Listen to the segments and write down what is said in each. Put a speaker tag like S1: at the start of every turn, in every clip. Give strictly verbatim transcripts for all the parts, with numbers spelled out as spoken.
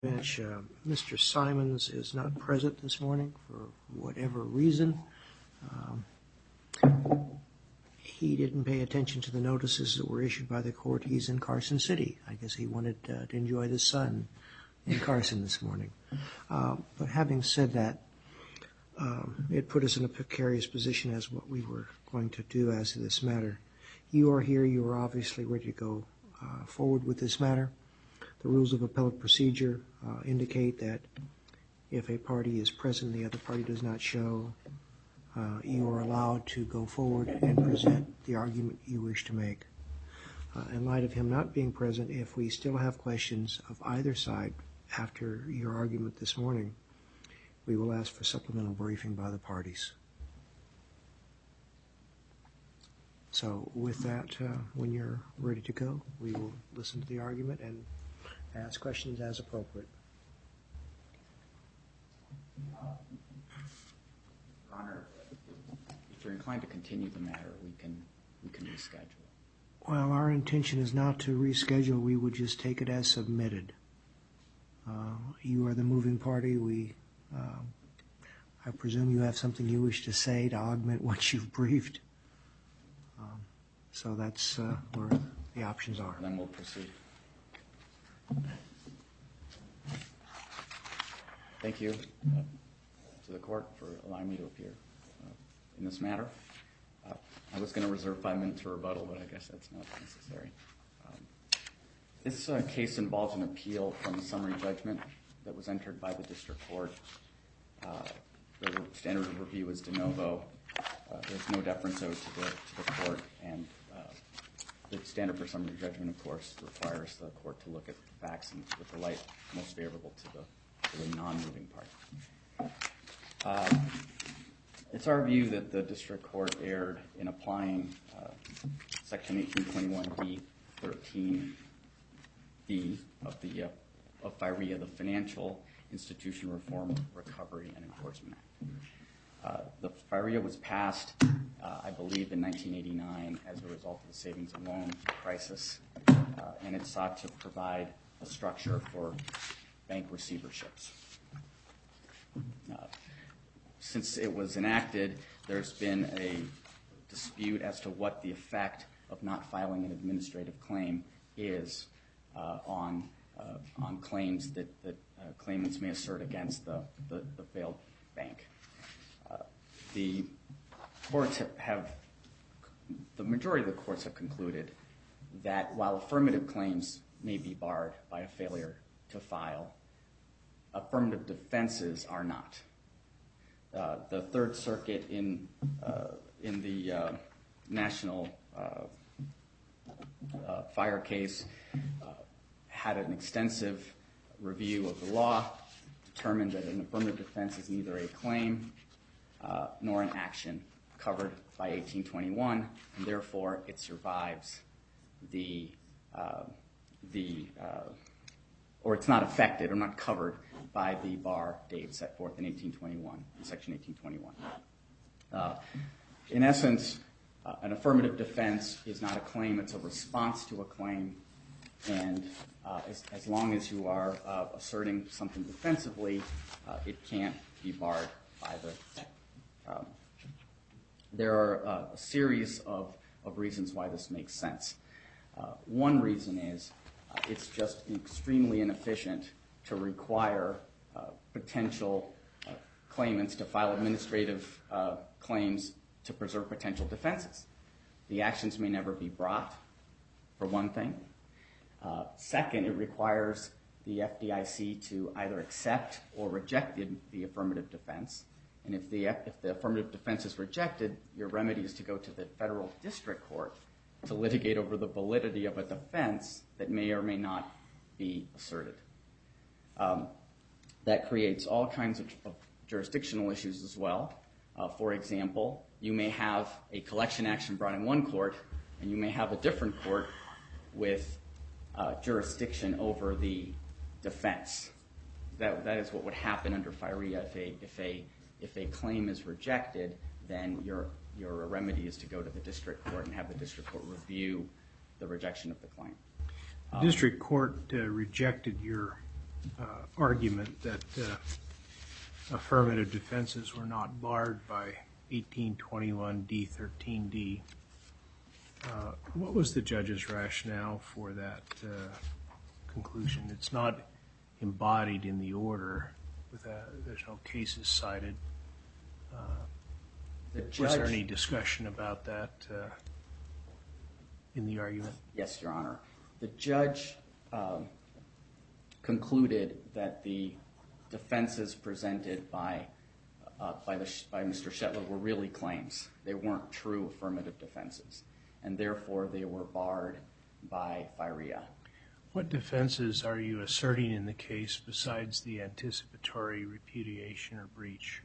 S1: Bench, uh, Mister Simons is not present this morning for whatever reason. Um, he didn't pay attention to the notices that were issued by the court. He's in Carson City. I guess he wanted uh, to enjoy the sun in Carson this morning. Uh, but having said that, um, it put us in a precarious position as what we were going to do as to this matter. You are here. You are obviously ready to go uh, forward with this matter. The rules of appellate procedure uh, indicate that if a party is present and the other party does not show, uh, you are allowed to go forward and present the argument you wish to make. Uh, in light of him not being present, if we still have questions of either side after your argument this morning, we will ask for supplemental briefing by the parties. So with that, uh, when you're ready to go, we will listen to the argument and ask questions as appropriate.
S2: Uh, Your Honor, if you're inclined to continue the matter, we can we can reschedule.
S1: Well, our intention is not to reschedule. We would just take it as submitted. Uh, you are the moving party. We, uh, I presume you have something you wish to say to augment what you've briefed. Um, so that's uh, where the options are.
S2: Then we'll proceed. Thank you uh, to the court for allowing me to appear uh, in this matter. Uh, I was going to reserve five minutes for rebuttal, but I guess that's not necessary. Um, this uh, case involves an appeal from a summary judgment that was entered by the district court. Uh, the standard of review is de novo. Uh, there's no deference owed to the, to the court, and uh, the standard for summary judgment, of course, requires the court to look at the facts and with the light most favorable to the, to the non-moving party. Uh, it's our view that the district court erred in applying uh, Section eighteen twenty-one B thirteen D of the uh, of FIREA, the Financial Institution Reform, Recovery, and Enforcement Act. Uh, the FIREA was passed, uh, I believe, in nineteen eighty-nine as a result of the savings and loan crisis, uh, and it sought to provide a structure for bank receiverships. Uh, since it was enacted, there's been a dispute as to what the effect of not filing an administrative claim is uh, on uh, on claims that, that uh, claimants may assert against the, the, the failed bank. The courts have, the majority of the courts have concluded that while affirmative claims may be barred by a failure to file, affirmative defenses are not. Uh, the Third Circuit in uh, in the uh, national uh, uh, fire case uh, had an extensive review of the law, determined that an affirmative defense is neither a claim Uh, nor an action covered by eighteen twenty-one, and therefore it survives the, uh, the uh, or it's not affected or not covered by the bar date set forth in eighteen twenty-one, in Section eighteen twenty-one. Uh, in essence, uh, an affirmative defense is not a claim, it's a response to a claim, and uh, as, as long as you are uh, asserting something defensively, uh, it can't be barred by the Um, there are uh, a series of, of reasons why this makes sense. Uh, one reason is uh, it's just extremely inefficient to require uh, potential uh, claimants to file administrative uh, claims to preserve potential defenses. The actions may never be brought, for one thing. Uh, second, it requires the F D I C to either accept or reject the, the affirmative defense. And if the, if the affirmative defense is rejected, your remedy is to go to the federal district court to litigate over the validity of a defense that may or may not be asserted. Um, that creates all kinds of, of jurisdictional issues as well. Uh, for example, you may have a collection action brought in one court, and you may have a different court with uh, jurisdiction over the defense. That, that is what would happen under FIREA if a, if a If a claim is rejected, then your your remedy is to go to the district court and have the district court review the rejection of the claim.
S3: The um, district court uh, rejected your uh, argument that uh, affirmative defenses were not barred by eighteen twenty-one D thirteen D. Uh, what was the judge's rationale for that uh, conclusion? It's not embodied in the order. With a, there's no cases cited. Uh,
S2: The judge,
S3: was there any discussion about that uh, in the argument?
S2: Yes, Your Honor. The judge um, concluded that the defenses presented by uh, by, the, by Mister Shetler were really claims. They weren't true affirmative defenses, and therefore they were barred by FIREA.
S3: What defenses are you asserting in the case besides the anticipatory repudiation or breach?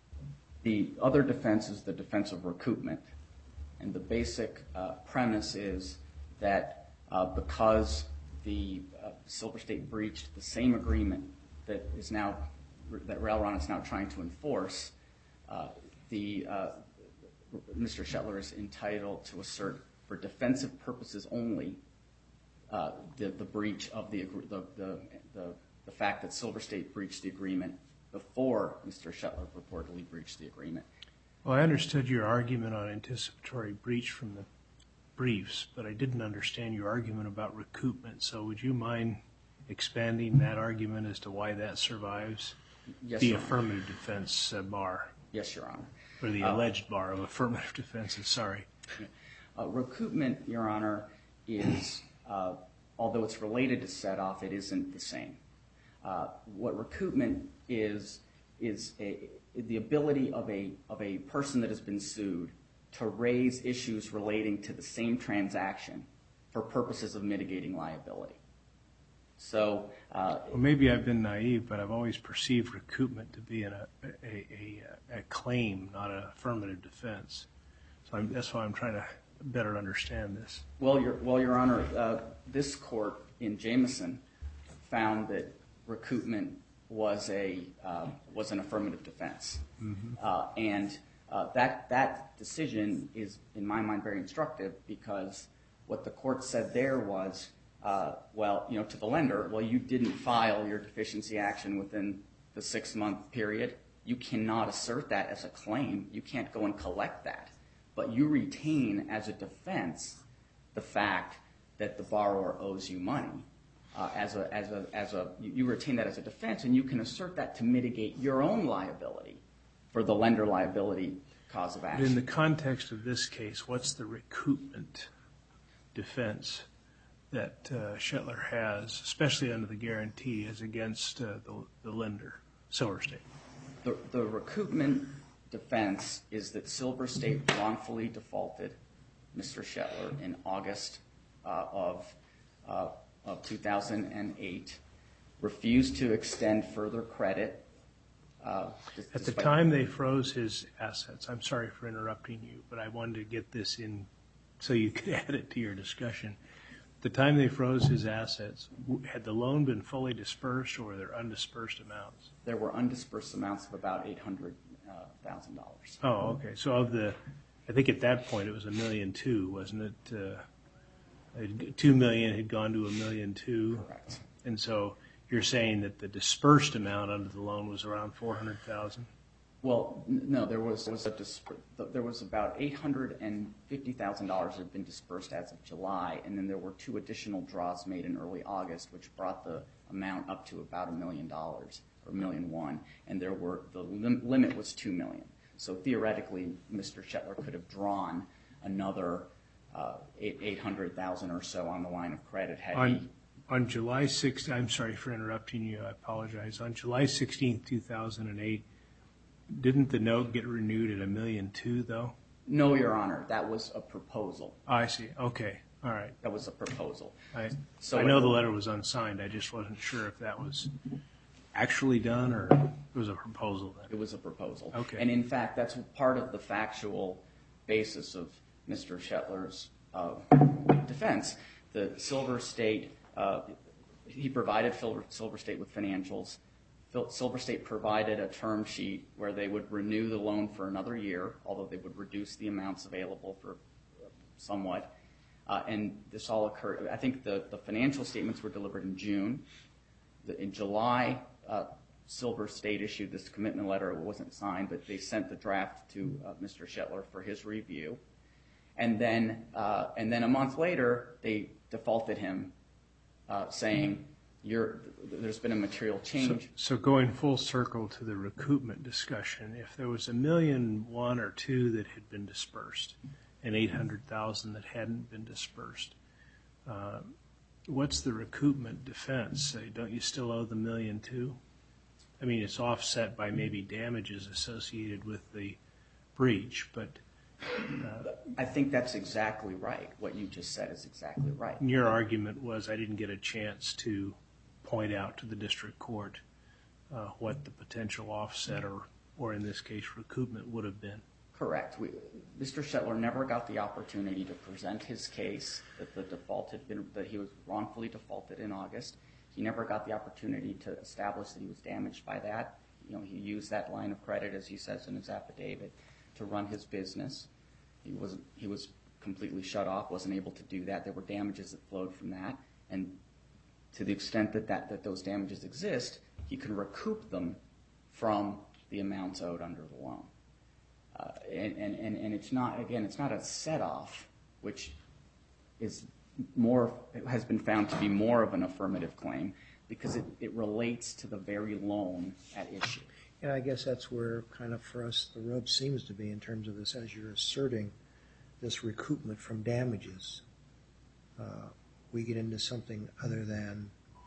S2: The other defense is the defense of recoupment, and the basic uh, premise is that uh, because the uh, Silver State breached the same agreement that is now that Railron is now trying to enforce, uh, the uh, Mister Shetler is entitled to assert for defensive purposes only uh, the, the breach of the, the, the, the, the fact that Silver State breached the agreement before Mister Shetler purportedly breached the agreement.
S3: Well, I understood your argument on anticipatory breach from the briefs, but I didn't understand your argument about recoupment. So would you mind expanding that argument as to why that survives
S2: Yes,
S3: the
S2: Your Honor.
S3: affirmative defense uh, bar?
S2: Yes, Your Honor.
S3: Or the
S2: Uh,
S3: alleged bar of affirmative defenses, sorry.
S2: Uh, recoupment, Your Honor, is, uh, although it's related to set-off, it isn't the same. Uh, what recoupment is is a, the ability of a of a person that has been sued to raise issues relating to the same transaction for purposes of mitigating liability. So, uh,
S3: Well, maybe I've been naive, but I've always perceived recoupment to be an, a, a, a, a claim, not an affirmative defense. So I'm, that's why I'm trying to better understand this.
S2: well, Your well, Your Honor, uh, this court in Jameson found that recoupment was a uh, was an affirmative defense, mm-hmm. uh, and uh, that that decision is, in my mind, very instructive because what the court said there was, uh, well, you know, to the lender, well, you didn't file your deficiency action within the six-month period. You cannot assert that as a claim. You can't go and collect that, but you retain as a defense the fact that the borrower owes you money. Uh, as a as a as a you retain that as a defense, and you can assert that to mitigate your own liability for the lender liability cause of action.
S3: But in the context of this case, what's the recoupment defense that uh, Shetler has, especially under the guarantee, as against uh, the, the lender, Silver State?
S2: The the recoupment defense is that Silver State wrongfully defaulted Mister Shetler in August uh, of. Uh, of two thousand eight, refused to extend further credit. Uh,
S3: At the time they froze his assets, I'm sorry for interrupting you, but I wanted to get this in so you could add it to your discussion. At the time they froze his assets, had the loan been fully dispersed or were there undispersed amounts?
S2: There were undispersed amounts of about eight hundred thousand dollars.
S3: Oh, okay. So of the, I think at that point it was a million two, wasn't it? Uh, Two million had gone to a million two.
S2: Correct.
S3: And so you're saying that the dispersed amount under the loan was around four hundred thousand?
S2: Well, n- no, there was, was a disper- there was about eight hundred fifty thousand dollars that had been dispersed as of July, and then there were two additional draws made in early August, which brought the amount up to about a million dollars, or a million one, and there were, the lim- limit was two million. So theoretically, Mister Shetler could have drawn another uh, eight hundred thousand or so on the line of credit had
S3: On,
S2: he.
S3: on July sixth, I'm sorry for interrupting you, I apologize. On July sixteenth, two thousand eight, didn't the note get renewed at a million two, though?
S2: No, Your Honor, that was a proposal.
S3: Oh, I see. Okay. All right.
S2: That was a proposal.
S3: I,
S2: So
S3: I know
S2: it-
S3: the letter was unsigned. I just wasn't sure if that was actually done or it was a proposal then.
S2: It was a proposal.
S3: Okay.
S2: And in fact, that's part of the factual basis of Mister Shetler's uh, defense. The Silver State, uh, he provided Silver State with financials. Silver State provided a term sheet where they would renew the loan for another year, although they would reduce the amounts available for somewhat. Uh, and this all occurred, I think the, the financial statements were delivered in June. the, in July, uh, Silver State issued this commitment letter. It wasn't signed, but they sent the draft to uh, Mister Shetler for his review. And then, uh, and then a month later, they defaulted him, uh, saying, You're, there's been a material change.
S3: So, so going full circle to the recoupment discussion, if there was a million one or two that had been dispersed and eight hundred thousand that hadn't been dispersed, uh, what's the recoupment defense? Say, don't you still owe the million two? I mean, it's offset by maybe damages associated with the breach, but... Uh,
S2: I think that's exactly right. What you just said is exactly right.
S3: Your argument was I didn't get a chance to point out to the district court uh, what the potential offset or, or in this case, recoupment would have been.
S2: Correct. We, Mister Shetler never got the opportunity to present his case that the default had been, that he was wrongfully defaulted in August. He never got the opportunity to establish that he was damaged by that. You know, he used that line of credit, as he says in his affidavit, to run his business. He was he was completely shut off, wasn't able to do that. There were damages that flowed from that, and to the extent that, that, that those damages exist, he can recoup them from the amounts owed under the loan. Uh, and, and, and, and it's not, again, it's not a set-off, which is more, has been found to be more of an affirmative claim because it, it relates to the very loan at issue.
S1: And I guess that's where kind of for us the rub seems to be in terms of this, as you're asserting this recoupment from damages. Uh, we get into something other than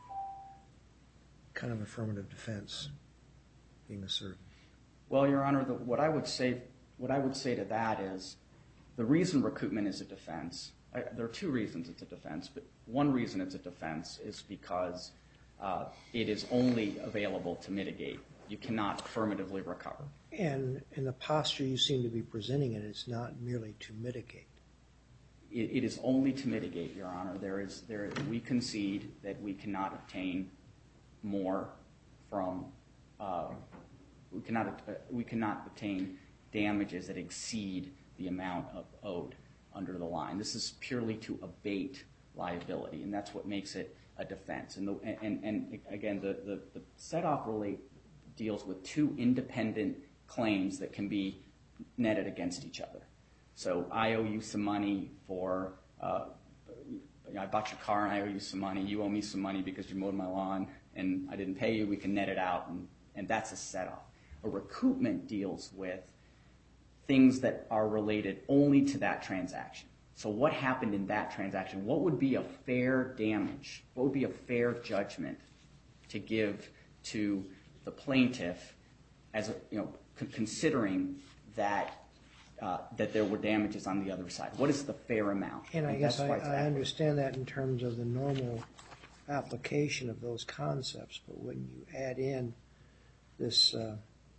S1: kind of affirmative defense being asserted.
S2: Well, Your Honor, the, what I would say, what I would say to that is, the reason recoupment is a defense. I, there are two reasons it's a defense, but one reason it's a defense is because uh, it is only available to mitigate. You cannot affirmatively recover.
S1: And in the posture you seem to be presenting it, it's not merely to mitigate.
S2: It, it is only to mitigate, Your Honor. There is, there, we concede that we cannot obtain more from, uh, we cannot, uh, we cannot obtain damages that exceed the amount of owed under the line. This is purely to abate liability, and that's what makes it a defense. And, the, and, and again, the, the, the set-off relate deals with two independent claims that can be netted against each other. So I owe you some money for, uh, I bought your car and I owe you some money. You owe me some money because you mowed my lawn and I didn't pay you. We can net it out, and, and that's a set-off. A recoupment deals with things that are related only to that transaction. So what happened in that transaction? What would be a fair damage? What would be a fair judgment to give to the plaintiff, as a, you know, c- considering that uh, that there were damages on the other side? What is the fair amount?
S1: And I
S2: And
S1: guess
S2: that's
S1: I,
S2: why it's
S1: I
S2: backwards.
S1: understand that in terms of the normal application of those concepts, but when you add in this uh,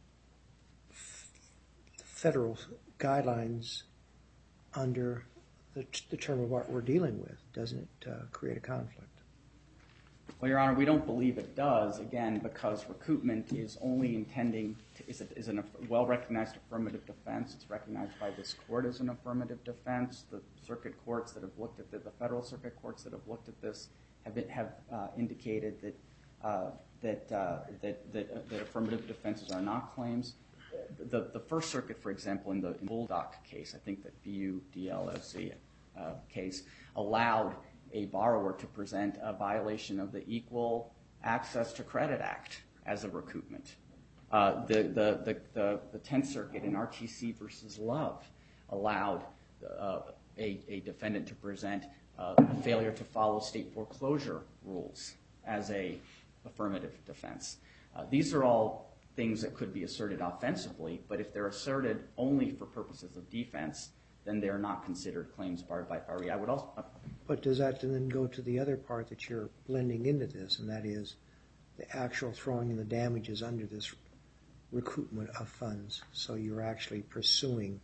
S1: f- federal guidelines under the, t- the term of art we're dealing with, doesn't it uh, create a conflict?
S2: Well, Your Honor, we don't believe it does, again, because recoupment is only intending to, is, a, is a well-recognized affirmative defense. It's recognized by this court as an affirmative defense. The circuit courts that have looked at the, the federal circuit courts that have looked at this have been, have uh, indicated that uh, that, uh, that that uh, that affirmative defenses are not claims. The the First Circuit, for example, in the in Bulldog case, I think that B U D L O C uh, case allowed a borrower to present a violation of the Equal Access to Credit Act as a recoupment. Uh, the, the, the, the, the Tenth Circuit in R T C versus Love allowed uh, a, a defendant to present uh, a failure to follow state foreclosure rules as a affirmative defense. Uh, these are all things that could be asserted offensively, but if they're asserted only for purposes of defense, then they're not considered claims barred by FARI. I would also... Uh,
S1: But does that then go to the other part that you're blending into this, and that is the actual throwing in the damages under this recoupment of funds? So you're actually pursuing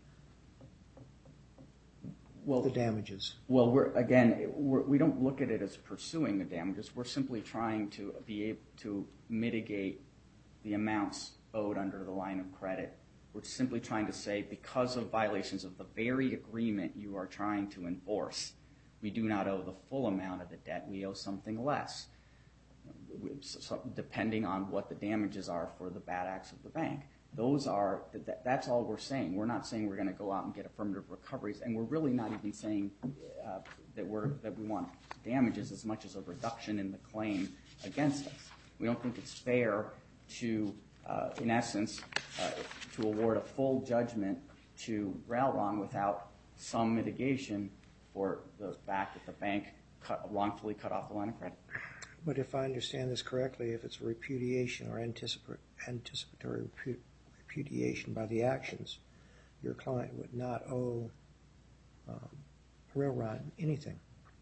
S2: well,
S1: the damages.
S2: Well, we're again, we're, we don't look at it as pursuing the damages. We're simply trying to be able to mitigate the amounts owed under the line of credit. We're simply trying to say, because of violations of the very agreement you are trying to enforce, we do not owe the full amount of the debt. We owe something less. so depending on what the damages are for the bad acts of the bank. Those are, that's all we're saying. We're not saying we're going to go out and get affirmative recoveries, and we're really not even saying uh, that we're that we want damages as much as a reduction in the claim against us. We don't think it's fair to, uh, in essence, uh, to award a full judgment to Railron without some mitigation for the fact that the bank cut, wrongfully cut off the line of credit.
S1: But if I understand this correctly, if it's a repudiation or anticip- anticipatory repu- repudiation by the actions, your client would not owe um, Railroad anything.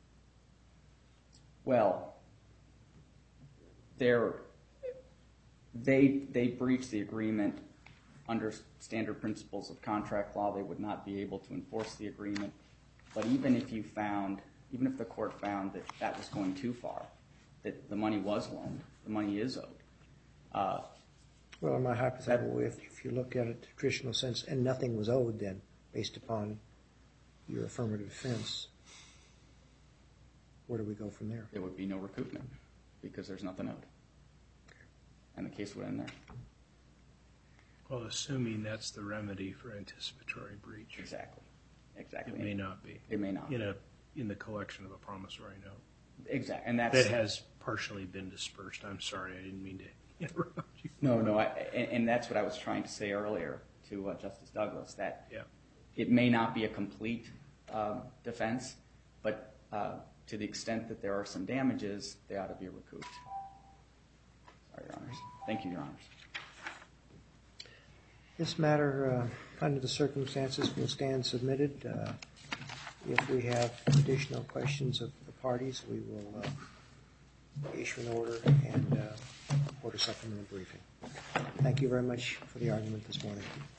S2: Well, they're, they they breached the agreement under standard principles of contract law. They would not be able to enforce the agreement. But even if you found, even if the court found that that was going too far, that the money was loaned, the money is owed. Uh,
S1: Well, in my hypothetical, if, if you look at it in the traditional sense, and nothing was owed then, based upon your affirmative defense, where do we go from there?
S2: there would be no recoupment because there's nothing owed. And the case would end there.
S3: Well, assuming that's the remedy for anticipatory breach.
S2: Exactly. Exactly.
S3: It may not be.
S2: It may not.
S3: In a in the collection of a promissory note.
S2: Exactly. And that's
S3: That has partially been dispersed. I'm sorry, I didn't mean to interrupt you.
S2: No, no, I, and, and that's what I was trying to say earlier to uh, Justice Douglas, that
S3: Yeah.
S2: it may not be a complete um, defense, but uh, to the extent that there are some damages, they ought to be recouped. Sorry, Your Honors. Thank you, Your Honors.
S1: This matter, uh, under the circumstances, will stand submitted. Uh, if we have additional questions of the parties, we will uh, issue an order and uh, order supplemental briefing. Thank you very much for the argument this morning.